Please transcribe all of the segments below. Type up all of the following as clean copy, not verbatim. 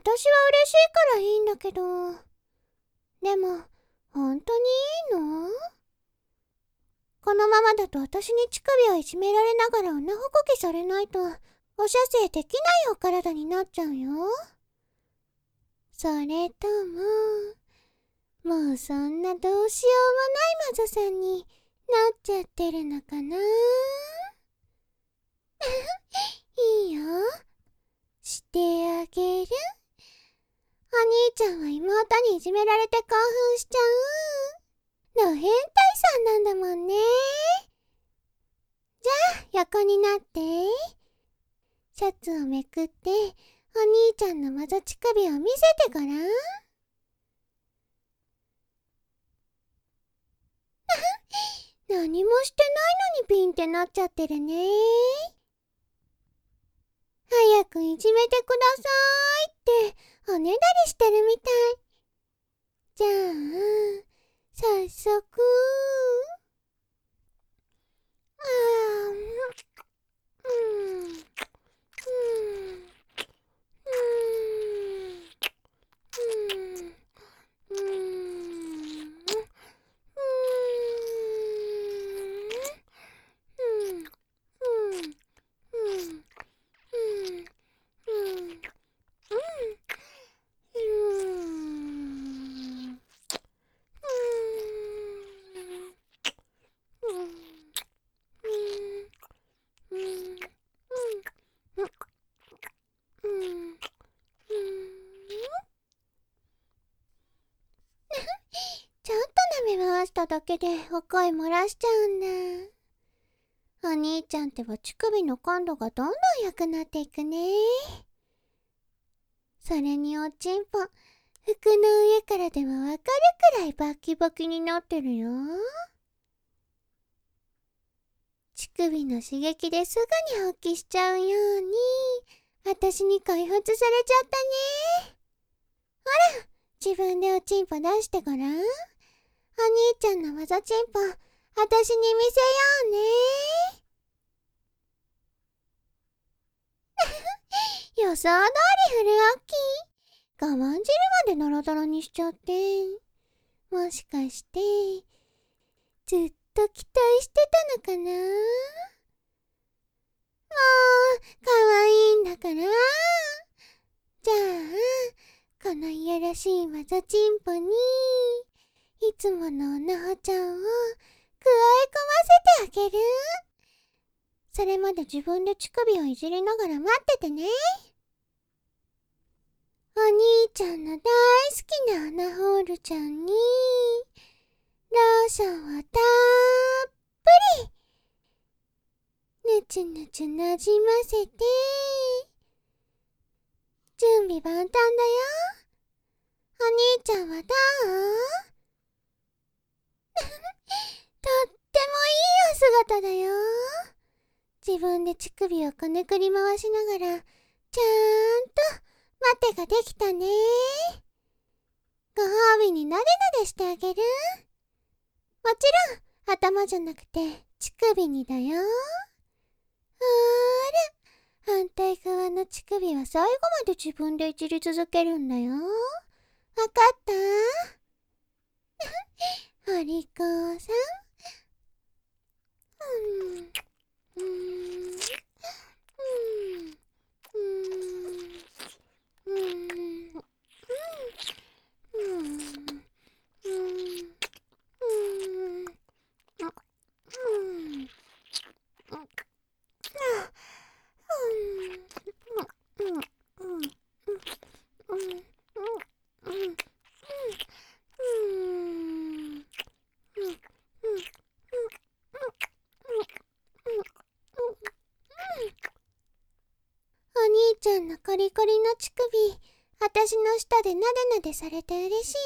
私は嬉しいからいいんだけど。でも、本当にいいの？このままだと私に乳首をいじめられながら女ほこきされないと、お射精できないお体になっちゃうよ。それとも、もうそんなどうしようもない魔女さんになっちゃってるのかな？いいよ。してあげる。お兄ちゃんは妹にいじめられて興奮しちゃう。の変態さんなんだもんね。じゃあ、横になって。シャツをめくって、お兄ちゃんの魔女乳首を見せてごらん。何もしてないのにピンってなっちゃってるね。早くいじめてくださいっておねだりしてるみたい。じゃあ、早速。うん、うん、うん、うん、うん、ちょっと舐め回しただけでお声漏らしちゃうんだ。お兄ちゃんってば乳首の感度がどんどん良くなっていくね。それにおちんぽ、服の上からでもわかるくらいバキバキになってるよ。乳首の刺激ですぐに発揮しちゃうように、私に開発されちゃったね。ほら、自分でおちんぽ出してごらん。お兄ちゃんの技ちんぽ、私に見せようね。予想通りフルオッキー。我慢汁までドロドロにしちゃって。もしかして、ずっと期待してたのかな？もう、可愛いんだから。じゃあ、このいやらしいマザチンポに、いつものおなほちゃんを加え込ませてあげる。それまで自分で乳首をいじりながら待っててね。お兄ちゃんの大好きなアナホールちゃんに、ローションをたっぷり、ぬちゅぬちゅなじませて、準備万端だよ。お兄ちゃんはどう？とってもいいお姿だよ。自分で乳首をこねくり回しながら、ちゃーんと待てができたね。ご褒美になでなでしてあげる。もちろん、頭じゃなくて、乳首にだよ。ほーら、反対側の乳首は最後まで自分でいじり続けるんだよ。わかった？お利口さん。うん、うん、うん、うん、うん、うん、お兄ちゃんのコリコリの乳首、私の舌でなでなでされて嬉しい？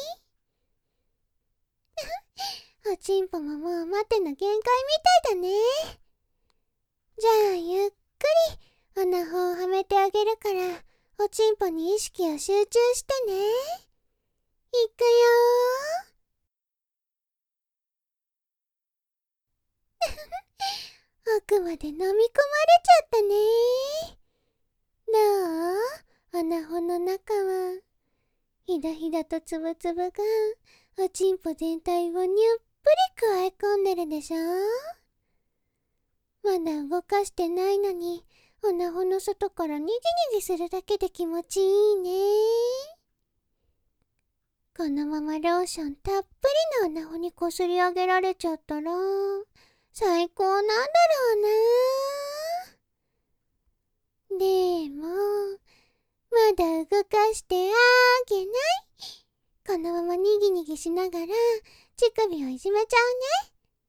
おちんぽももう待ての限界みたいだね。じゃあゆっくりおなほをはめてあげるから、おちんぽに意識を集中してね。いくよー。奥まで飲み込まれちゃったね。どう？お穴穂の中はひだひだとつぶつぶがおちんぽ全体をにゅっぷりくわえ込んでるでしょ。まだ動かしてないのに穴穂の外からにぎにぎするだけで気持ちいいね。このままローションたっぷりの穴穂にこすり上げられちゃったら最高なんだろうな。でもまだ動かしてあげない。このままにぎにぎしながら乳首をいじめちゃうね。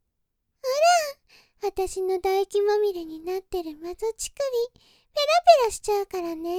ほら、私の唾液まみれになってるマゾ乳首ペラペラしちゃうからね。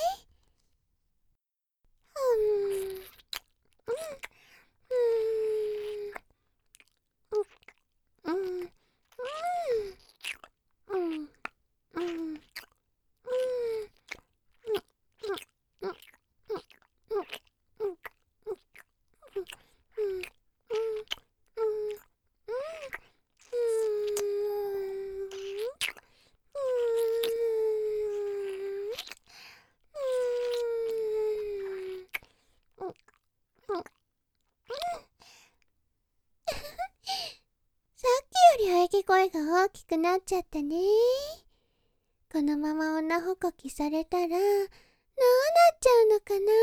さっきより喘ぎ声が大きくなっちゃったね。このまま女ほこきされたらどうなっちゃうのかな。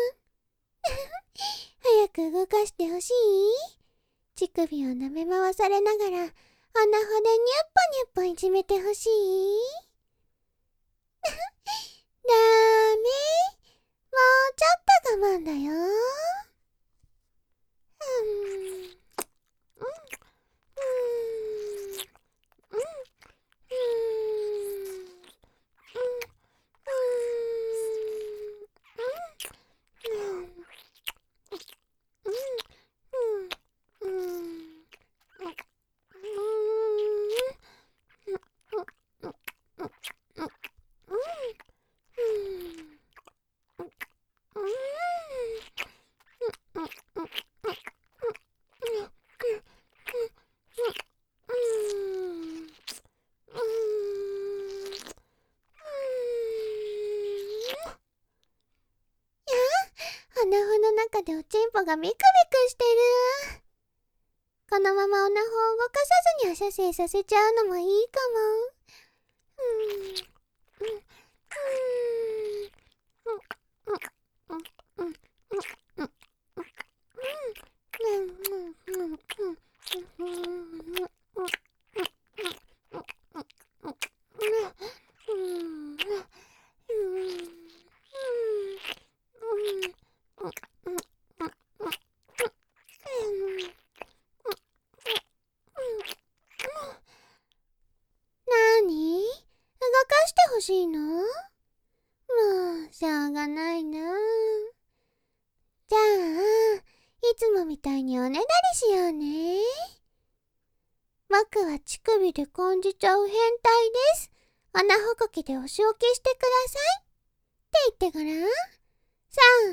早く動かしてほしい。乳首を舐め回されながら穴穂でニュッポニュッポいじめてほしい。ダメ、もうちょっと我慢だよ。穴穂の中でおちんぽがビクビクしてる。このまま穴穂を動かさずに射精させちゃうのもいいかも。なに？動かしてほしいの？もうしょうがないな。じゃあいつもみたいにおねだりしようね。僕は乳首で感じちゃう変態です。穴ほこきでお仕置きしてくださいって言ってごらん。さん、はい。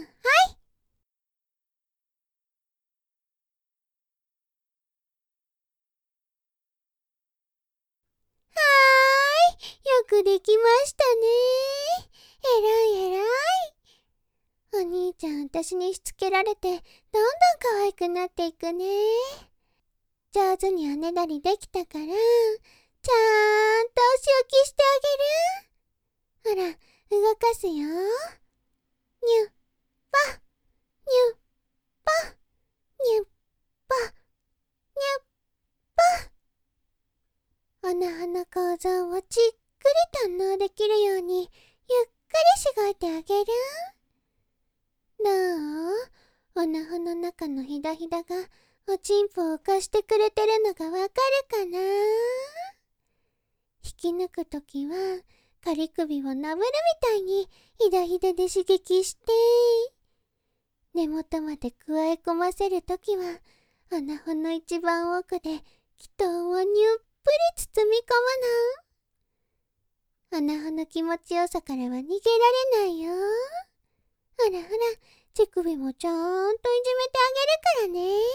はーい、よくできましたね。えらいえらい。お兄ちゃん、私にしつけられてどんどん可愛くなっていくね。上手におねだりできたからちゃんとお仕置きしてあげる。ほら、動かすよ。にゅっぱにゅっぱにゅっぱにゅっぱ。おなはの構造をじっくり堪能できるようにゆっくりしごいてあげる。どう？おなはの中のひだひだがおちんぽを浮かしてくれてるのがわかるかな？引き抜くときは仮首をなぶるみたいにひだひだで刺激して、根元まで加え込ませるときは穴穂の一番奥で気筒をにゅっぷり包み込むの。穴穂の気持ちよさからは逃げられないよ。ほらほら、乳首もちゃんといじめてあげるからね。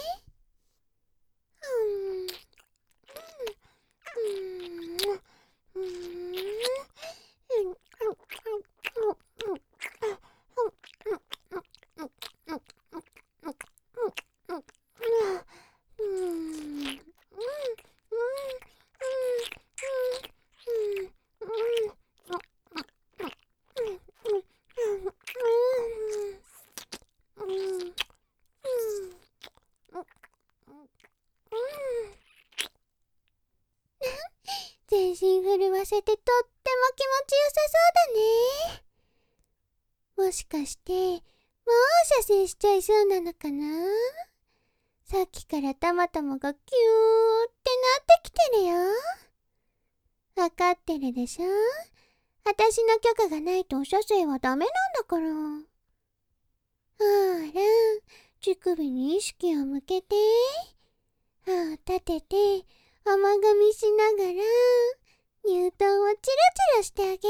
せてとっても気持ちよさそうだね。もしかして、もう射精しちゃいそうなのかな？さっきからたまたまがキューってなってきてるよ。わかってるでしょ？私の許可がないと射精はダメなんだから。ほら、乳首に意識を向けて、歯を立てて、甘噛みしながら、乳頭をチラチラしてあげる。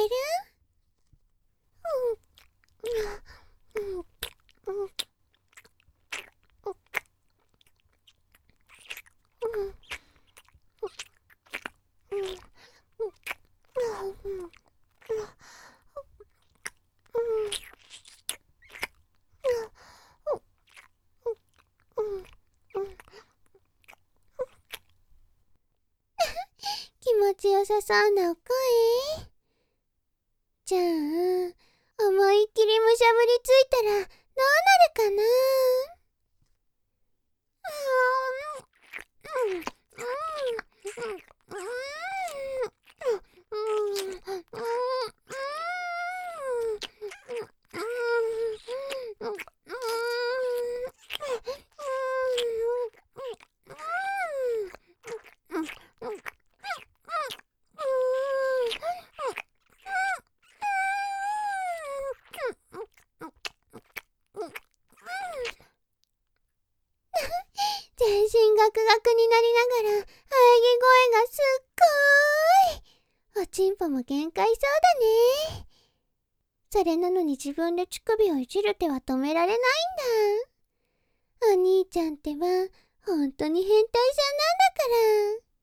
気持ちよさそうなお声。じゃあ、思いっきりむしゃぶりついたらどうなるかな？全身ガクガクになりながら、喘ぎ声がすっごい。おちんぽも限界そうだね。それなのに自分で乳首をいじる手は止められないんだ。お兄ちゃんってば、本当に変態さんなんだから。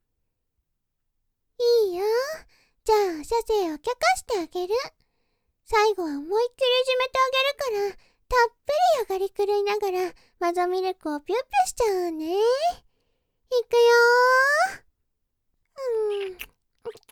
いいよ。じゃあ、射精を許可してあげる。最後は思いっきりいじめてあげるから、たっぷり上がり狂いながら、マゾミルクをピュッピュしちゃうね。いくよー。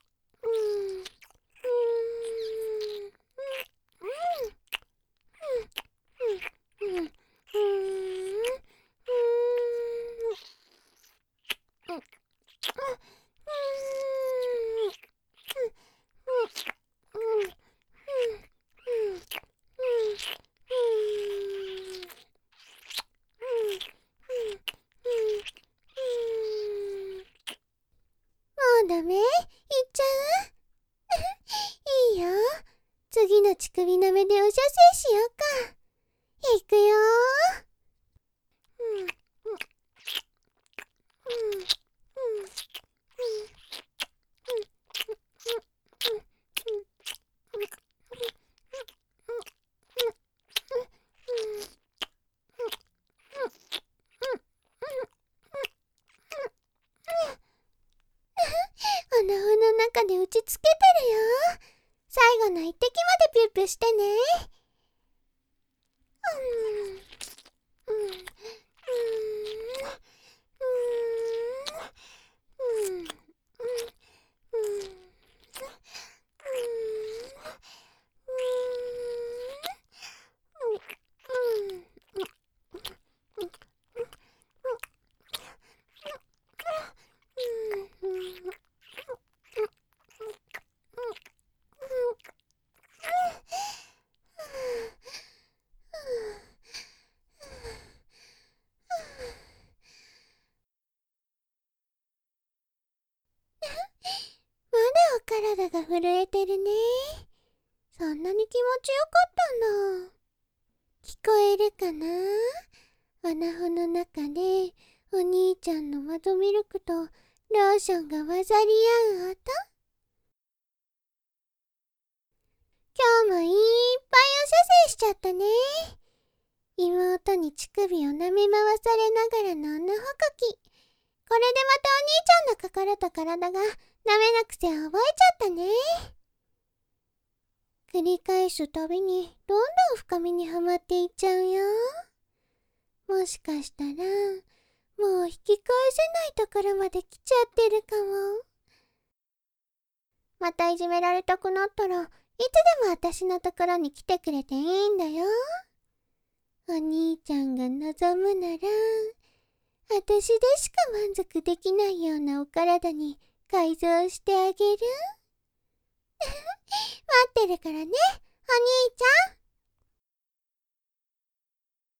もうダメ？いっちゃう？いいよ。次の乳首舐めでお射精しようか。いくよ穴穂の中で打ちつけてるよ。最後の一滴までピュッピュしてね。まだお体が震えてるね。そんなに気持ちよかったんだ。聞こえるかな？穴穂の中でお兄ちゃんのマゾミルクとローションが混ざり合う音。今日もいっぱいお射精しちゃったね。妹に乳首を舐め回されながらの穴ほこき。これでまたお兄ちゃんの心と体が舐めなくせ覚えちゃったね。繰り返すたびにどんどん深みにはまっていっちゃうよ。もしかしたらもう引き返せないところまで来ちゃってるかも。またいじめられたくなったらいつでも私のところに来てくれていいんだよ。お兄ちゃんが望むなら私でしか満足できないようなお体に改造してあげる。 待ってるからね、お兄ちゃん。